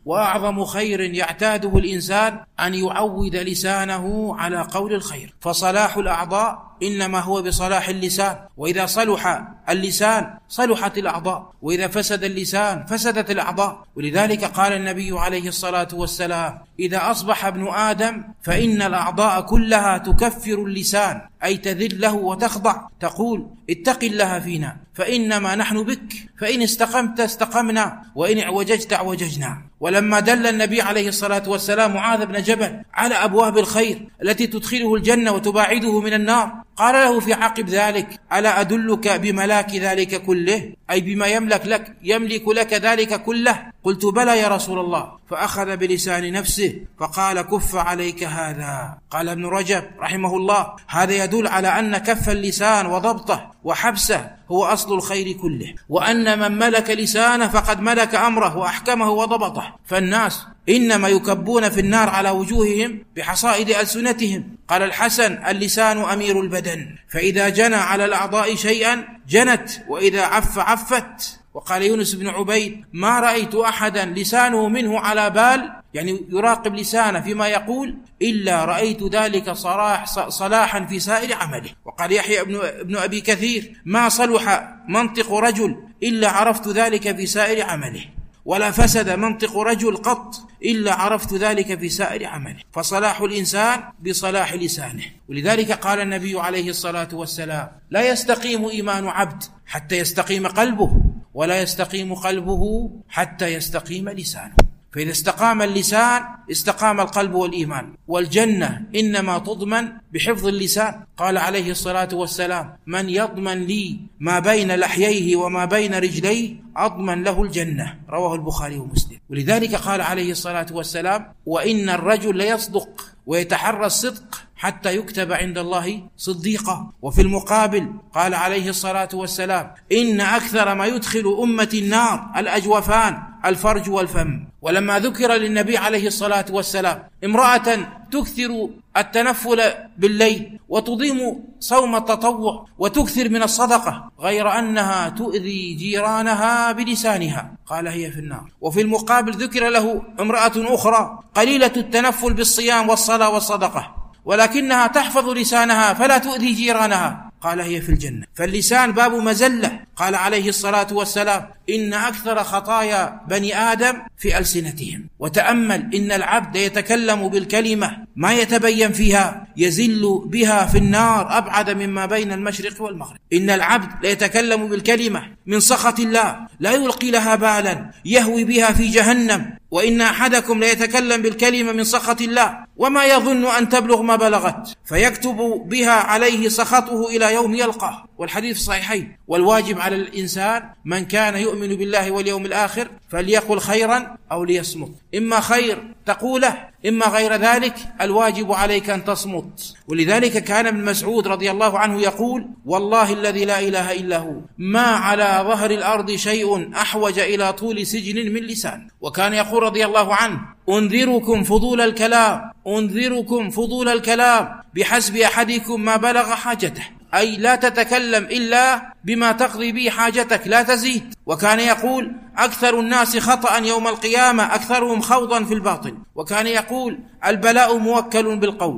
وأعظم خير يعتاده الإنسان أن يعود لسانه على قول الخير، فصلاح الأعضاء إنما هو بصلاح اللسان، وإذا صلح اللسان صلحت الأعضاء، وإذا فسد اللسان فسدت الأعضاء. ولذلك قال النبي عليه الصلاة والسلام: إذا أصبح ابن آدم فإن الأعضاء كلها تكفر اللسان، أي تذل له وتخضع، تقول: اتق الله فينا فإنما نحن بك، فإن استقمت استقمنا وإن اعوججت اعوججنا. ولما دل النبي عليه الصلاة والسلام معاذ بن جبل على أبواب الخير التي تدخله الجنة وتباعده من النار، قال له في عقب ذلك: ألا أدلك بملاك ذلك كله، أي بما يملك لك ذلك كله؟ قلت: بلى يا رسول الله. فأخذ بلسان نفسه فقال: كف عليك هذا. قال ابن رجب رحمه الله: هذا يدل على أن كف اللسان وضبطه وحبسه هو أصل الخير كله، وأن من ملك لسانه فقد ملك أمره وأحكمه وضبطه. فالناس إنما يكبون في النار على وجوههم بحصائد ألسنتهم. قال الحسن: اللسان أمير البدن، فإذا جنى على الأعضاء شيئا جنت، وإذا عف عفت. وقال يونس بن عبيد: ما رأيت أحدا لسانه منه على بال، يعني يراقب لسانه فيما يقول، إلا رأيت ذلك صلاحا في سائر عمله. وقال يحيى ابن أبي كثير: ما صلح منطق رجل إلا عرفت ذلك في سائر عمله، ولا فسد منطق رجل قط إلا عرفت ذلك في سائر عمله. فصلاح الإنسان بصلاح لسانه. ولذلك قال النبي عليه الصلاة والسلام: لا يستقيم إيمان عبد حتى يستقيم قلبه، ولا يستقيم قلبه حتى يستقيم لسانه. فإذا استقام اللسان استقام القلب والإيمان. والجنة إنما تضمن بحفظ اللسان. قال عليه الصلاة والسلام: من يضمن لي ما بين لحييه وما بين رجليه أضمن له الجنة. رواه البخاري ومسلم. ولذلك قال عليه الصلاة والسلام: وإن الرجل ليصدق ويتحرى الصدق حتى يكتب عند الله صديقا. وفي المقابل قال عليه الصلاة والسلام: إن أكثر ما يدخل أمة النار الأجوفان، الفرج والفم. ولما ذكر للنبي عليه الصلاة والسلام امرأة تكثر التنفل بالليل وتضيم صوم التطوع وتكثر من الصدقة غير أنها تؤذي جيرانها بلسانها، قال: هي في النار. وفي المقابل ذكر له امرأة أخرى قليلة التنفل بالصيام والصلاة والصدقة ولكنها تحفظ لسانها فلا تؤذي جيرانها، قال: هي في الجنة. فاللسان باب مزلة. قال عليه الصلاة والسلام: إن أكثر خطايا بني آدم في ألسنتهم. وتأمل: إن العبد يتكلم بالكلمة ما يتبين فيها يزل بها في النار أبعد مما بين المشرق والمغرب. إن العبد يتكلم بالكلمة من سخط الله لا يلقي لها بالا يهوي بها في جهنم. وإن أحدكم ليتكلم بالكلمة من سخط الله وما يظن أن تبلغ ما بلغت فيكتب بها عليه سخطه إلى يوم يلقاه. والحديث صحيحين. والواجب على الإنسان من كان يؤمن بالله واليوم الآخر فليقل خيرا أو ليصمت، إما خير تقوله إما غير ذلك، الواجب عليك أن تصمت. ولذلك كان ابن مسعود رضي الله عنه يقول: والله الذي لا إله إلا هو ما على ظهر الأرض شيء أحوج إلى طول سجن من لسان. وكان يقول رضي الله عنه: أنذركم فضول الكلام بحسب أحدكم ما بلغ حاجته، أي لا تتكلم إلا بما تقضي به حاجتك لا تزيد. وكان يقول: أكثر الناس خطأ يوم القيامة أكثرهم خوضا في الباطل. وكان يقول: البلاء موكل بالقول